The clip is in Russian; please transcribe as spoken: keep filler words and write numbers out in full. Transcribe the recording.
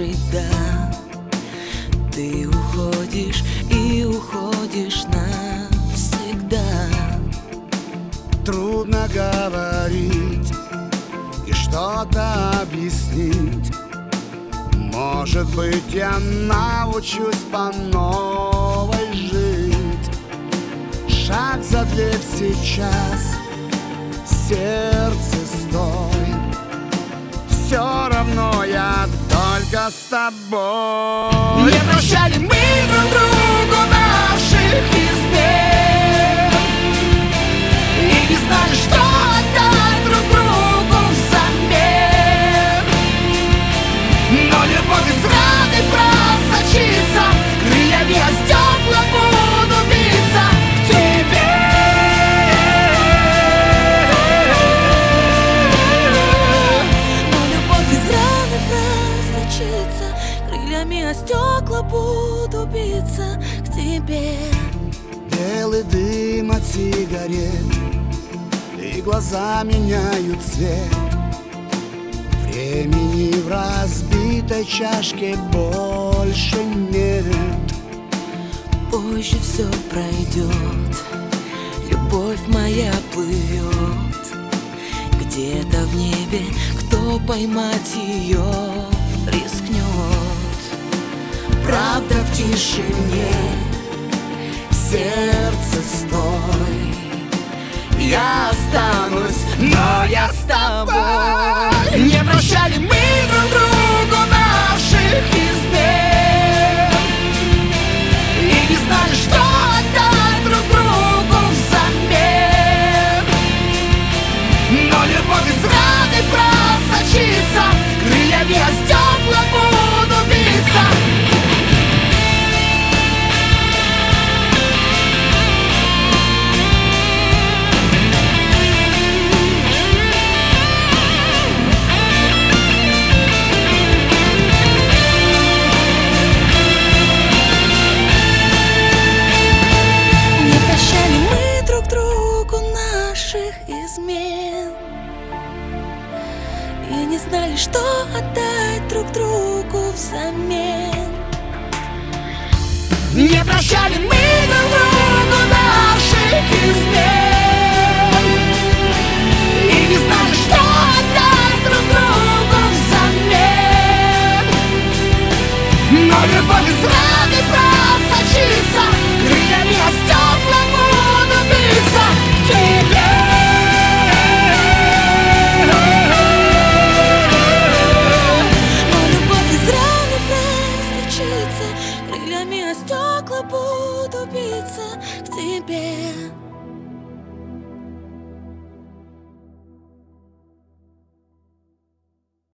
жить, да. Ты уходишь и уходишь навсегда. Трудно говорить и что-то объяснить. Может быть, я научусь по новой жить. Шаг за дверь сейчас, сердце стой. Все равно я только с тобой. Не прощали мы друг другу наших измен и не знали, что отдать друг другу взамен. Но любовь из раны просочится, крыльями о стекла буду биться к тебе. Но любовь из раны просочится, крыльями о стекла буду биться к тебе. Белый дым от сигарет, и глаза меняют цвет. Времени в разбитой чашке больше нет. Позже все пройдет, любовь моя плывет. Где-то в небе кто поймать ее рискнет. Правда в тишине, сердце стой. Я останусь, но я с тобой. Не прощали мы друг другу наших измен и не знали, что отдать друг другу взамен. Но любовь из раны просочится, крыльями о стекла буду биться. Измен и не знали, что отдать друг другу взамен. Не прощали мы друг другу наших измен и не знали, что отдать друг другу взамен. Но любовь из раны просочится, крыльями о стекла буду биться к тебе. Крыльями о стекла буду биться к тебе.